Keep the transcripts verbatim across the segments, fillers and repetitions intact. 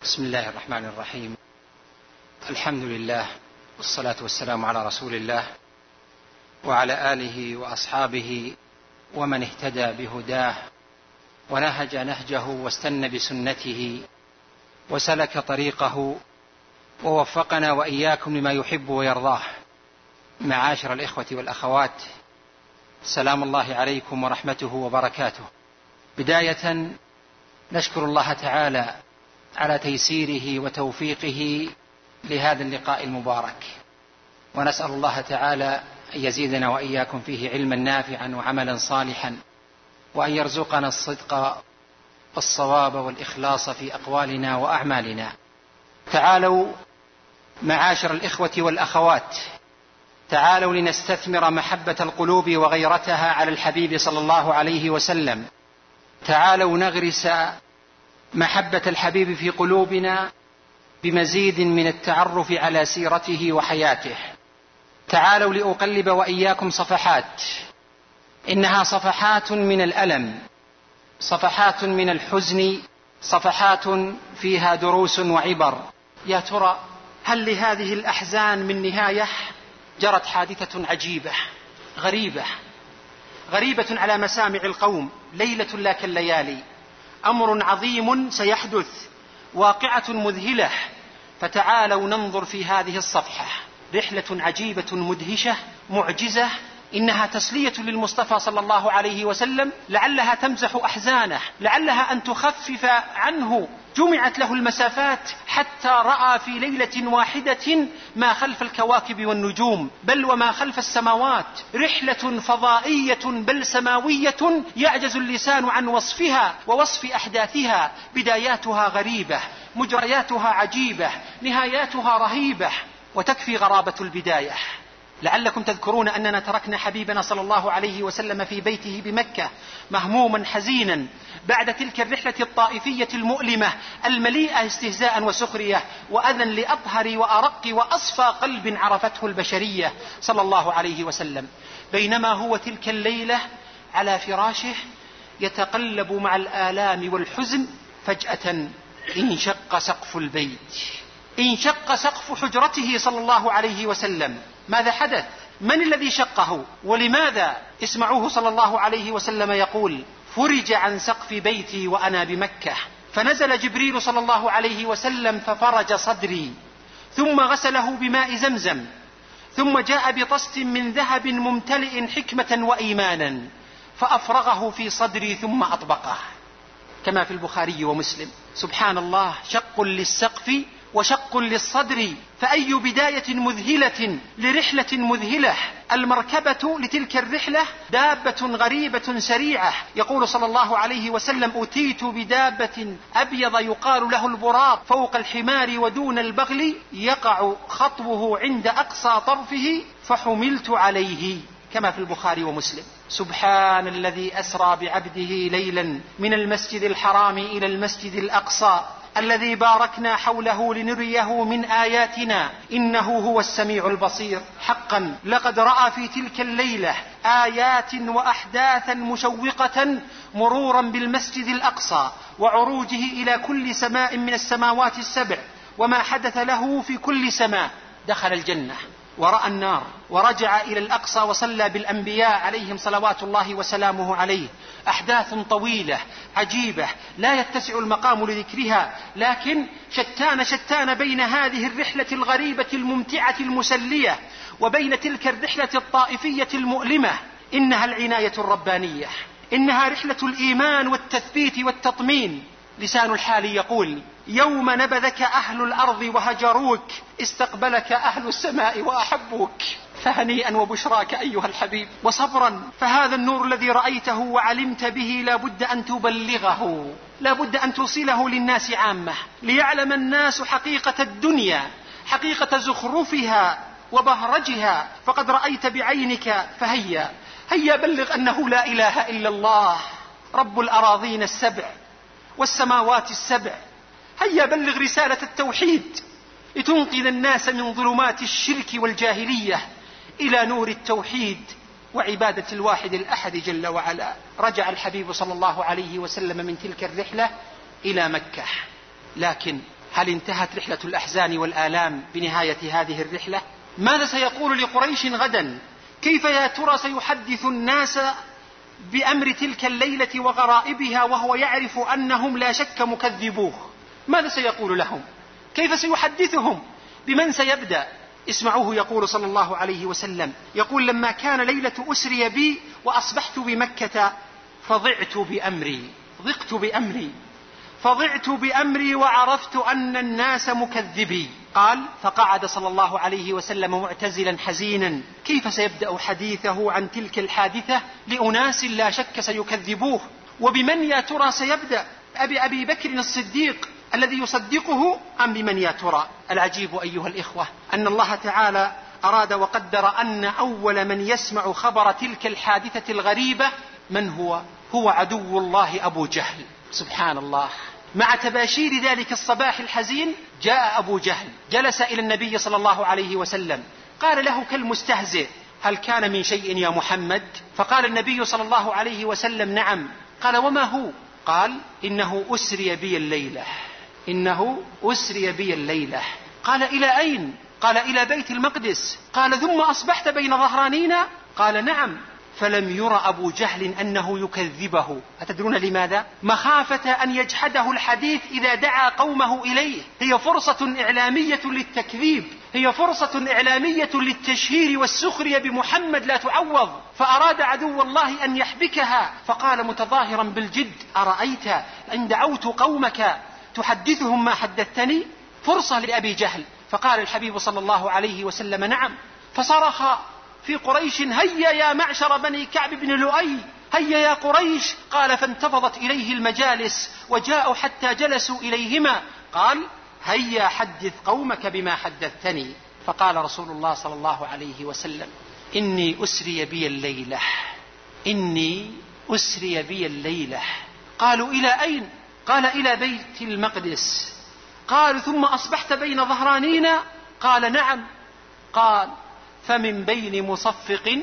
بسم الله الرحمن الرحيم. الحمد لله والصلاة والسلام على رسول الله وعلى آله وأصحابه ومن اهتدى بهداه ونهج نهجه واستنى بسنته وسلك طريقه ووفقنا وإياكم لما يحب ويرضاه. معاشر الإخوة والأخوات، سلام الله عليكم ورحمته وبركاته. بداية نشكر الله تعالى على تيسيره وتوفيقه لهذا اللقاء المبارك، ونسأل الله تعالى أن يزيدنا وإياكم فيه علما نافعا وعملا صالحا، وأن يرزقنا الصدق والصواب والإخلاص في أقوالنا وأعمالنا. تعالوا معاشر الإخوة والأخوات، تعالوا لنستثمر محبة القلوب وغيرتها على الحبيب صلى الله عليه وسلم. تعالوا نغرس محبة الحبيب في قلوبنا بمزيد من التعرف على سيرته وحياته. تعالوا لأقلب وإياكم صفحات، إنها صفحات من الألم، صفحات من الحزن، صفحات فيها دروس وعبر. يا ترى هل لهذه الأحزان من نهاية؟ جرت حادثة عجيبة غريبة غريبة على مسامع القوم، ليلة لا كالليالي، أمر عظيم سيحدث، واقعة مذهلة. فتعالوا ننظر في هذه الصفحة، رحلة عجيبة مدهشة معجزة، إنها تسلية للمصطفى صلى الله عليه وسلم، لعلها تمزح أحزانه، لعلها أن تخفف عنه. جمعت له المسافات حتى رأى في ليلة واحدة ما خلف الكواكب والنجوم، بل وما خلف السماوات. رحلة فضائية بل سماوية يعجز اللسان عن وصفها ووصف أحداثها. بداياتها غريبة، مجرياتها عجيبة، نهاياتها رهيبة، وتكفي غرابة البداية. لعلكم تذكرون أننا تركنا حبيبنا صلى الله عليه وسلم في بيته بمكة مهموما حزينا بعد تلك الرحلة الطائفية المؤلمة المليئة استهزاء وسخرية وأذى لأطهر وأرق وأصفى قلب عرفته البشرية صلى الله عليه وسلم. بينما هو تلك الليلة على فراشه يتقلب مع الآلام والحزن، فجأة انشق سقف البيت، انشق سقف حجرته صلى الله عليه وسلم. ماذا حدث؟ من الذي شقه ولماذا؟ اسمعوه صلى الله عليه وسلم يقول: فرج عن سقف بيتي وأنا بمكة، فنزل جبريل صلى الله عليه وسلم ففرج صدري، ثم غسله بماء زمزم، ثم جاء بطست من ذهب ممتلئ حكمة وإيمانا فأفرغه في صدري ثم أطبقه، كما في البخاري ومسلم. سبحان الله، شق للسقف وشق للصدر، فأي بداية مذهلة لرحلة مذهلة. المركبة لتلك الرحلة دابة غريبة سريعة. يقول صلى الله عليه وسلم: أتيت بدابة أبيض يقال له البراق فوق الحمار ودون البغل، يقع خطوه عند أقصى طرفه فحملت عليه، كما في البخاري ومسلم. سبحان الذي أسرى بعبده ليلا من المسجد الحرام إلى المسجد الأقصى الذي باركنا حوله لنريه من آياتنا، إنه هو السميع البصير. حقا لقد رأى في تلك الليلة آيات وأحداثا مشوقة، مرورا بالمسجد الأقصى وعروجه إلى كل سماء من السماوات السبع، وما حدث له في كل سماء. دخل الجنة ورأى النار، ورجع إلى الأقصى وصلى بالأنبياء عليهم صلوات الله وسلامه عليه. أحداث طويلة عجيبة لا يتسع المقام لذكرها، لكن شتان شتان بين هذه الرحلة الغريبة الممتعة المسلية وبين تلك الرحلة الطائفية المؤلمة. إنها العناية الربانية، إنها رحلة الإيمان والتثبيت والتطمين. لسان الحال يقول: يوم نبذك أهل الأرض وهجروك، استقبلك أهل السماء وأحبوك. فهنيئا وبشراك أيها الحبيب، وصبرا، فهذا النور الذي رأيته وعلمت به لا بد أن تبلغه، لا بد أن توصله للناس عامة، ليعلم الناس حقيقة الدنيا، حقيقة زخرفها وبهرجها. فقد رأيت بعينك، فهيا هيا بلغ أنه لا إله إلا الله رب الأراضين السبع والسماوات السبع. هيا بلغ رسالة التوحيد لتنقذ الناس من ظلمات الشرك والجاهلية إلى نور التوحيد وعبادة الواحد الأحد جل وعلا. رجع الحبيب صلى الله عليه وسلم من تلك الرحلة إلى مكة، لكن هل انتهت رحلة الأحزان والآلام بنهاية هذه الرحلة؟ ماذا سيقول لقريش غدا؟ كيف يا ترى سيحدث الناس بأمر تلك الليلة وغرائبها وهو يعرف أنهم لا شك مكذبوه؟ ماذا سيقول لهم؟ كيف سيحدثهم؟ بمن سيبدأ؟ اسمعوه يقول صلى الله عليه وسلم، يقول: لما كان ليلة أسري بي وأصبحت بمكة فضعت بأمري ضقت بأمري فضعت بأمري وعرفت أن الناس مكذبي. قال: فقعد صلى الله عليه وسلم معتزلا حزينا. كيف سيبدأ حديثه عن تلك الحادثة لأناس لا شك سيكذبوه؟ وبمن يا ترى سيبدأ؟ أبي أبي بكر الصديق الذي يصدقه أم بمن يا ترى؟ العجيب أيها الإخوة أن الله تعالى أراد وقدر أن أول من يسمع خبر تلك الحادثة الغريبة من هو؟ هو عدو الله أبو جهل. سبحان الله. مع تباشير ذلك الصباح الحزين جاء أبو جهل، جلس إلى النبي صلى الله عليه وسلم، قال له كالمستهزئ: هل كان من شيء يا محمد؟ فقال النبي صلى الله عليه وسلم: نعم. قال: وما هو؟ قال: إنه أسري بي الليلة إنه أسري بي الليلة. قال: إلى أين؟ قال: إلى بيت المقدس. قال: ثم أصبحت بين ظهرانينا؟ قال: نعم. فلم ير أبو جهل أنه يكذبه. أتدرون لماذا؟ مخافة أن يجحده الحديث إذا دعا قومه إليه. هي فرصة إعلامية للتكذيب، هي فرصة إعلامية للتشهير والسخرية بمحمد لا تعوض. فأراد عدو الله أن يحبكها، فقال متظاهرا بالجد: أرأيت أن دعوت قومك تحدثهم ما حدثتني؟ فرصة لأبي جهل. فقال الحبيب صلى الله عليه وسلم: نعم. فصرخ في قريش: هيا يا معشر بني كعب بن لؤي، هيا يا قريش. قال: فانتفضت إليه المجالس وجاءوا حتى جلسوا إليهما. قال: هيا حدث قومك بما حدثتني. فقال رسول الله صلى الله عليه وسلم: إني أسري بي الليلة إني أسري بي الليلة. قالوا: إلى أين؟ قال: إلى بيت المقدس. قال: ثم أصبحت بين ظهرانينا؟ قال: نعم. قال: فمن بين مصفق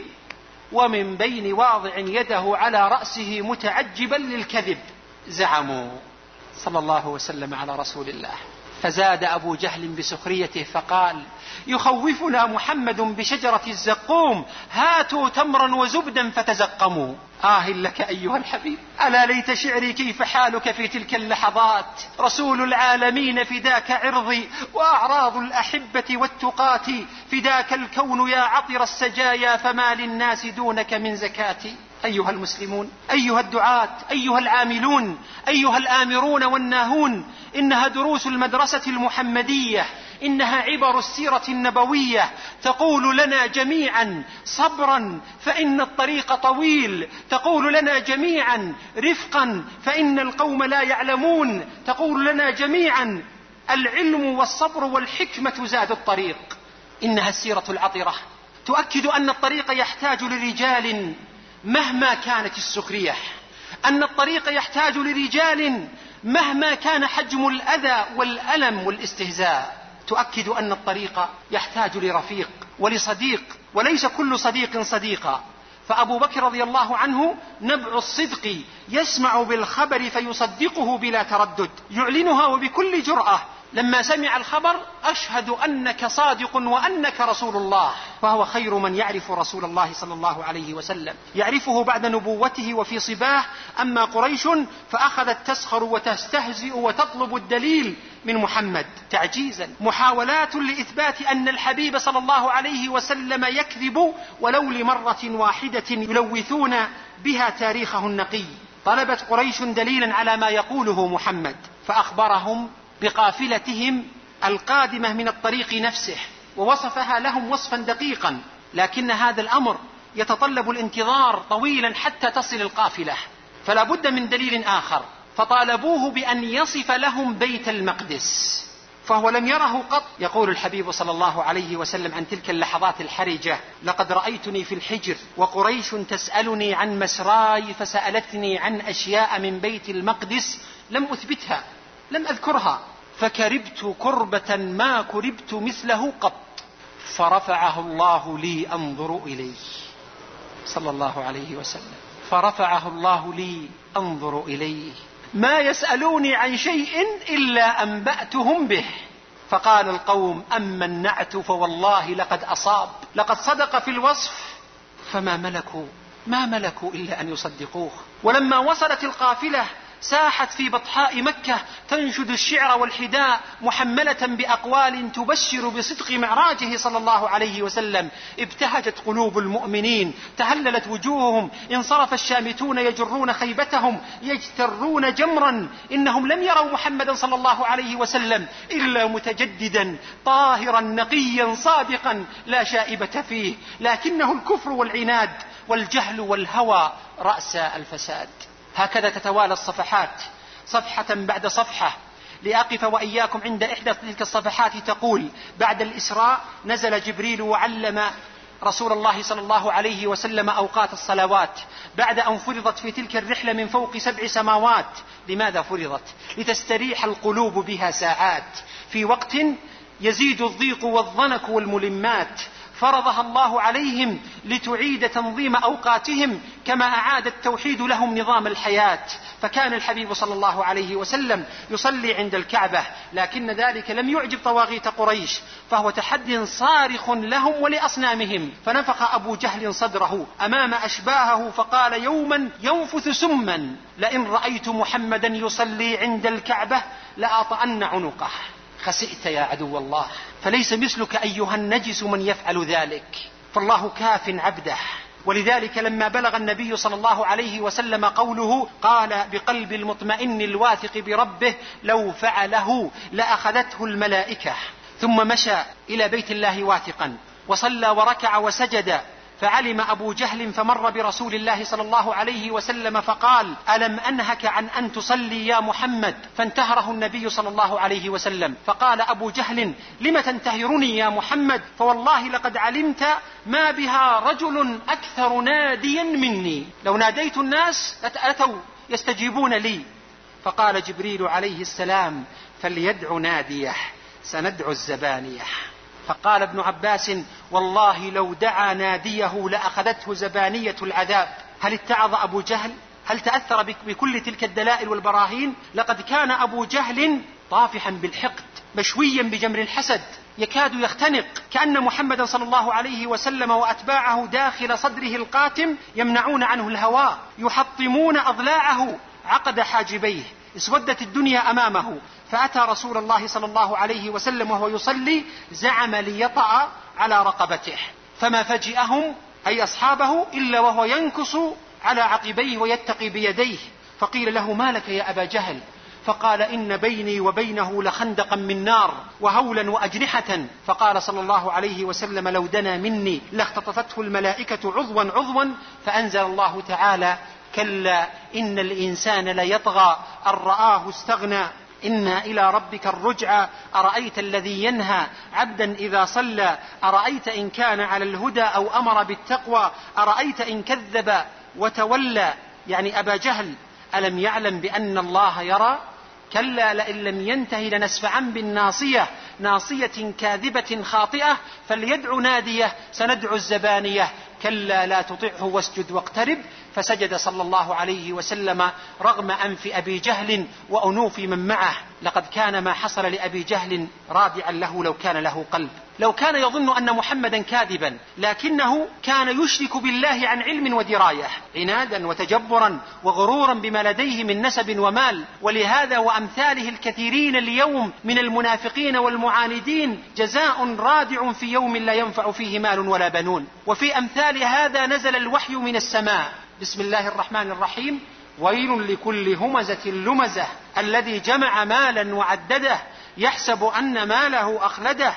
ومن بين واضع يده على رأسه متعجبا للكذب زعموا. صلى الله وسلم على رسول الله. فزاد أبو جهل بسخريته فقال: يخوفنا محمد بشجرة الزقوم، هاتوا تمرا وزبدا فتزقموا. آه لك أيها الحبيب، ألا ليت شعري كيف حالك في تلك اللحظات. رسول العالمين فداك عرضي، وأعراض الأحبة والتقات فداك الكون يا عطر السجايا، فما للناس دونك من زكاتي. أيها المسلمون، أيها الدعاة، أيها العاملون، أيها الآمرون والناهون، إنها دروس المدرسة المحمدية، إنها عبر السيرة النبوية تقول لنا جميعا: صبرا فإن الطريق طويل. تقول لنا جميعا: رفقا فإن القوم لا يعلمون. تقول لنا جميعا: العلم والصبر والحكمة زاد الطريق. إنها السيرة العطرة تؤكد أن الطريق يحتاج لرجال مهما كانت السخرية، أن الطريق يحتاج لرجال مهما كان حجم الأذى والألم والاستهزاء. تؤكد أن الطريق يحتاج لرفيق ولصديق، وليس كل صديق صديقا. فأبو بكر رضي الله عنه نبع الصدق، يسمع بالخبر فيصدقه بلا تردد، يعلنها وبكل جرأة. لما سمع الخبر: أشهد أنك صادق وأنك رسول الله. فهو خير من يعرف رسول الله صلى الله عليه وسلم، يعرفه بعد نبوته وفي صباه. أما قريش فأخذت تسخر وتستهزئ وتطلب الدليل من محمد تعجيزا، محاولات لإثبات أن الحبيب صلى الله عليه وسلم يكذب ولو لمرة واحدة يلوثون بها تاريخه النقي. طلبت قريش دليلا على ما يقوله محمد، فأخبرهم بقافلتهم القادمة من الطريق نفسه، ووصفها لهم وصفا دقيقا، لكن هذا الأمر يتطلب الانتظار طويلا حتى تصل القافلة، فلا بد من دليل آخر. فطالبوه بأن يصف لهم بيت المقدس، فهو لم يره قط. يقول الحبيب صلى الله عليه وسلم عن تلك اللحظات الحرجة: لقد رأيتني في الحجر وقريش تسألني عن مسراي، فسألتني عن أشياء من بيت المقدس لم أثبتها، لم أذكرها، فكربت كربة ما كربت مثله قط، فرفعه الله لي أنظر إليه. صلى الله عليه وسلم. فرفعه الله لي أنظر إليه. ما يسألوني عن شيء إلا أنبأتهم به. فقال القوم: أما النعت فوالله لقد أصاب، لقد صدق في الوصف. فما ملكوا ما ملكوا إلا أن يصدقوه. ولما وصلت القافلة ساحت في بطحاء مكة تنشد الشعر والحداء محملة بأقوال تبشر بصدق معراجه صلى الله عليه وسلم. ابتهجت قلوب المؤمنين، تهللت وجوههم، انصرف الشامتون يجرون خيبتهم يجترون جمرا. إنهم لم يروا محمدا صلى الله عليه وسلم إلا متجددا طاهرا نقيا صادقا لا شائبة فيه، لكنه الكفر والعناد والجهل والهوى رأس الفساد. هكذا تتوالى الصفحات صفحة بعد صفحة، لأقف وإياكم عند إحدى تلك الصفحات تقول: بعد الإسراء نزل جبريل وعلم رسول الله صلى الله عليه وسلم أوقات الصلوات بعد أن فرضت في تلك الرحلة من فوق سبع سماوات. لماذا فرضت؟ لتستريح القلوب بها ساعات في وقت يزيد الضيق والضنك والملمات. فرضها الله عليهم لتعيد تنظيم أوقاتهم كما أعاد التوحيد لهم نظام الحياة. فكان الحبيب صلى الله عليه وسلم يصلي عند الكعبة، لكن ذلك لم يعجب طواغيت قريش، فهو تحد صارخ لهم ولأصنامهم. فنفخ أبو جهل صدره أمام أشباهه فقال يوما ينفث سما: لئن رأيت محمدا يصلي عند الكعبة لأطأن عنقه. خسئت يا عدو الله، فليس مثلك أيها النجس من يفعل ذلك، فالله كاف عبده. ولذلك لما بلغ النبي صلى الله عليه وسلم قوله قال بقلب المطمئن الواثق بربه: لو فعله لأخذته الملائكة. ثم مشى إلى بيت الله واثقا وصلى وركع وسجد، فعلم أبو جهل فمر برسول الله صلى الله عليه وسلم فقال: ألم أنهك عن أن تصلي يا محمد؟ فانتهره النبي صلى الله عليه وسلم، فقال أبو جهل: لم تنتهرني يا محمد؟ فوالله لقد علمت ما بها رجل أكثر ناديا مني، لو ناديت الناس لأتوا يستجيبون لي. فقال جبريل عليه السلام: فليدع ناديه سندع الزبانية. فقال ابن عباس: والله لو دعا ناديه لأخذته زبانية العذاب. هل اتعظ أبو جهل؟ هل تأثر بكل تلك الدلائل والبراهين؟ لقد كان أبو جهل طافحا بالحقد مشويا بجمر الحسد، يكاد يختنق، كأن محمدا صلى الله عليه وسلم وأتباعه داخل صدره القاتم يمنعون عنه الهواء، يحطمون أضلاعه عقد حاجبيه. اسودت الدنيا أمامه، فأتى رسول الله صلى الله عليه وسلم وهو يصلي زعم ليطأ على رقبته، فما فجئهم أي أصحابه إلا وهو ينكص على عقبيه ويتقي بيديه. فقيل له: ما لك يا أبا جهل؟ فقال: إن بيني وبينه لخندقا من نار وهولا وأجنحة. فقال صلى الله عليه وسلم: لو دنا مني لاختطفته الملائكة عضوا عضوا. فأنزل الله تعالى: كلا إن الإنسان ليطغى أن رآه استغنى إنا إلى ربك الرجعى أرأيت الذي ينهى عبدا إذا صلى أرأيت إن كان على الهدى أو أمر بالتقوى أرأيت إن كذب وتولى. يعني أبا جهل ألم يعلم بأن الله يرى؟ كلا لئن لم ينتهي لنسفعا بالناصية ناصية كاذبة خاطئة فليدع ناديه سندع الزبانية كلا لا تطعه واسجد واقترب. فسجد صلى الله عليه وسلم رغم أنف أبي جهل وأنوف من معه. لقد كان ما حصل لأبي جهل رادعا له لو كان له قلب، لو كان يظن أن محمدا كاذبا، لكنه كان يشرك بالله عن علم ودراية، عنادا وتجبرا وغرورا بما لديه من نسب ومال. ولهذا وأمثاله الكثيرين اليوم من المنافقين والمعاندين جزاء رادع في يوم لا ينفع فيه مال ولا بنون. وفي أمثال هذا نزل الوحي من السماء. بسم الله الرحمن الرحيم: ويل لكل همزة لمزة الذي جمع مالا وعدده يحسب أن ماله أخلده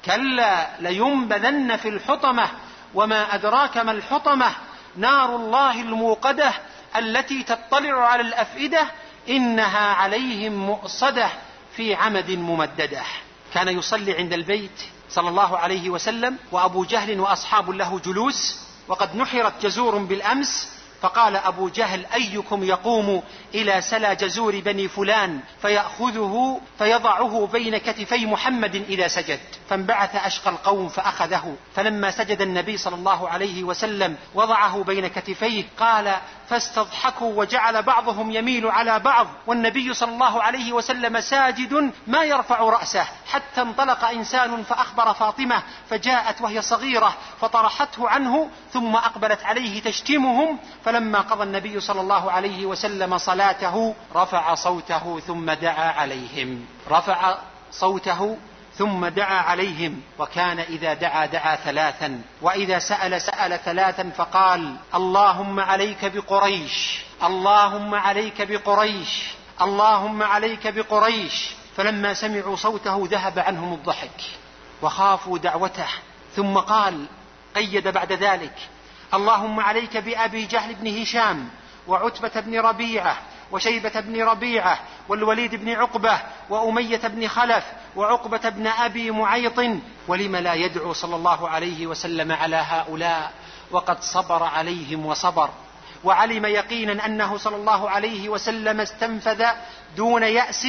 كلا لينبذن في الحطمة وما أدراك ما الحطمة نار الله الموقدة التي تطلع على الأفئدة إنها عليهم مؤصدة في عمد ممددة. كان يصلي عند البيت صلى الله عليه وسلم وأبو جهل وأصحاب له جلوس، وقد نحرت جزور بالأمس فقال أبو جهل: أيكم يقوم إلى سلا جزور بني فلان فيأخذه فيضعه بين كتفي محمد إذا سجد؟ فانبعث أشقى القوم فأخذه، فلما سجد النبي صلى الله عليه وسلم وضعه بين كتفيه قال: فاستضحكوا وجعل بعضهم يميل على بعض والنبي صلى الله عليه وسلم ساجد ما يرفع رأسه، حتى انطلق إنسان فأخبر فاطمة فجاءت وهي صغيرة فطرحته عنه ثم أقبلت عليه تشتمهم، فلما قضى النبي صلى الله عليه وسلم صلاته رفع صوته ثم دعا عليهم رفع صوته ثم دعا عليهم وكان إذا دعا دعا ثلاثا، وإذا سأل سأل ثلاثا، فقال: اللهم عليك بقريش، اللهم عليك بقريش، اللهم عليك بقريش. فلما سمعوا صوته ذهب عنهم الضحك وخافوا دعوته، ثم قال قيد بعد ذلك: اللهم عليك بأبي جهل بن هشام وعتبة بن ربيعة وشيبة بن ربيعة والوليد بن عقبة وأمية بن خلف وعقبة بن أبي معيط. ولم لا يدعو صلى الله عليه وسلم على هؤلاء وقد صبر عليهم وصبر، وعلم يقينا أنه صلى الله عليه وسلم استنفذ دون يأس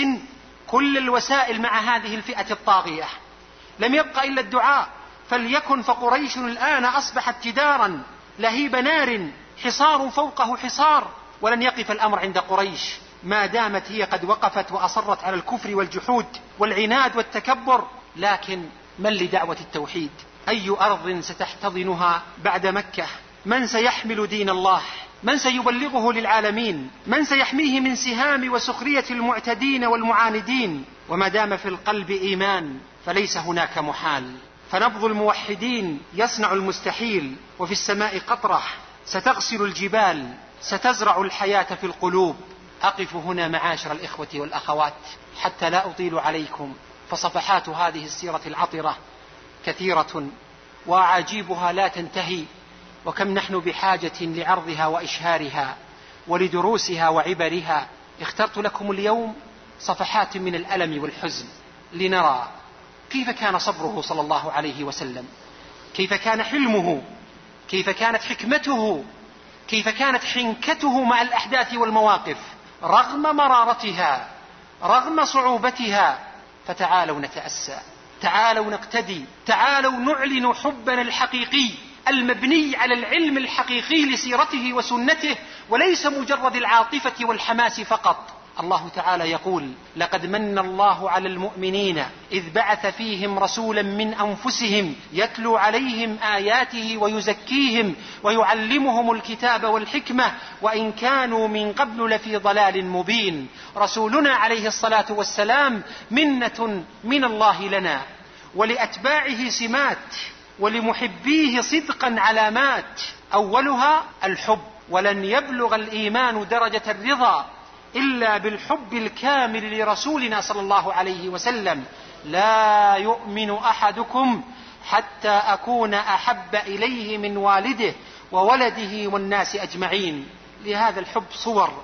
كل الوسائل مع هذه الفئة الطاغية، لم يبق إلا الدعاء. فليكن فقريش الآن أصبحت جدارا لهيب نار، حصار فوقه حصار، ولن يقف الأمر عند قريش ما دامت هي قد وقفت وأصرت على الكفر والجحود والعناد والتكبر. لكن من لدعوة التوحيد؟ أي أرض ستحتضنها بعد مكة؟ من سيحمل دين الله؟ من سيبلغه للعالمين؟ من سيحميه من سهام وسخرية المعتدين والمعاندين؟ وما دام في القلب إيمان فليس هناك محال. فنبض الموحدين يصنع المستحيل، وفي السماء قطرة ستغسل الجبال، ستزرع الحياة في القلوب. أقف هنا معاشر الإخوة والأخوات حتى لا أطيل عليكم، فصفحات هذه السيرة العطرة كثيرة وأعاجيبها لا تنتهي، وكم نحن بحاجة لعرضها وإشهارها ولدروسها وعبرها. اخترت لكم اليوم صفحات من الألم والحزن لنرى كيف كان صبره صلى الله عليه وسلم، كيف كان حلمه، كيف كانت حكمته، كيف كانت حنكته مع الأحداث والمواقف رغم مرارتها، رغم صعوبتها. فتعالوا نتأسى، تعالوا نقتدي، تعالوا نعلن حبنا الحقيقي المبني على العلم الحقيقي لسيرته وسنته، وليس مجرد العاطفة والحماس فقط. الله تعالى يقول: لقد من الله على المؤمنين إذ بعث فيهم رسولا من أنفسهم يتلو عليهم آياته ويزكيهم ويعلمهم الكتاب والحكمة وإن كانوا من قبل لفي ضلال مبين. رسولنا عليه الصلاة والسلام منة من الله لنا، ولأتباعه سمات، ولمحبيه صدقا علامات. أولها الحب، ولن يبلغ الإيمان درجة الرضا إلا بالحب الكامل لرسولنا صلى الله عليه وسلم. لا يؤمن أحدكم حتى أكون أحب إليه من والده وولده والناس أجمعين. لهذا الحب صور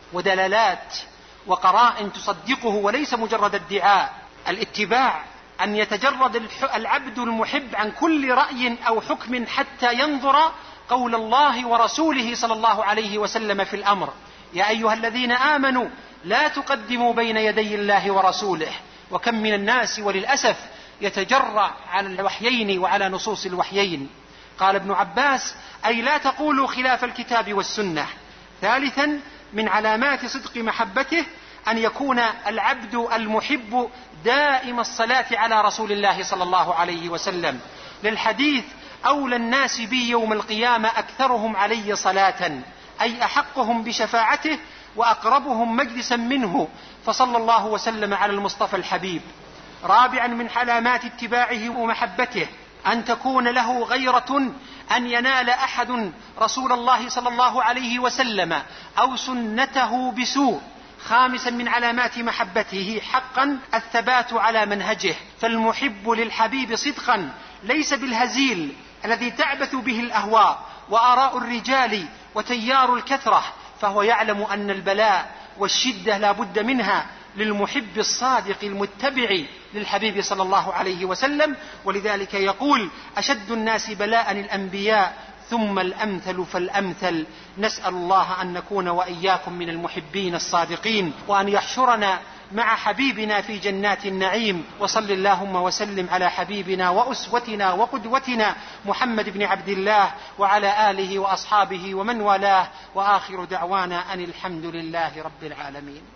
ودلالات وقرائن تصدقه وليس مجرد ادعاء. الاتباع أن يتجرد العبد المحب عن كل رأي أو حكم حتى ينظر قول الله ورسوله صلى الله عليه وسلم في الأمر. يا أيها الذين آمنوا لا تقدموا بين يدي الله ورسوله. وكم من الناس وللأسف يتجرأ على الوحيين وعلى نصوص الوحيين. قال ابن عباس: أي لا تقولوا خلاف الكتاب والسنة. ثالثا من علامات صدق محبته أن يكون العبد المحب دائم الصلاة على رسول الله صلى الله عليه وسلم، للحديث: أولى الناس بي يوم القيامة أكثرهم علي صلاة، أي أحقهم بشفاعته وأقربهم مجلسا منه، فصلى الله وسلم على المصطفى الحبيب. رابعا من علامات اتباعه ومحبته أن تكون له غيرة أن ينال أحد رسول الله صلى الله عليه وسلم أو سنته بسوء. خامسا من علامات محبته حقا الثبات على منهجه، فالمحب للحبيب صدقا ليس بالهزيل الذي تعبث به الأهواء وآراء الرجال وتيار الكثرة، فهو يعلم أن البلاء والشدة لا بد منها للمحب الصادق المتبع للحبيب صلى الله عليه وسلم. ولذلك يقول: أشد الناس بلاء الأنبياء ثم الأمثل فالأمثل. نسأل الله أن نكون وإياكم من المحبين الصادقين، وأن يحشرنا مع حبيبنا في جنات النعيم. وصل اللهم وسلم على حبيبنا وأسوتنا وقدوتنا محمد بن عبد الله وعلى آله وأصحابه ومن والاه، وآخر دعوانا أن الحمد لله رب العالمين.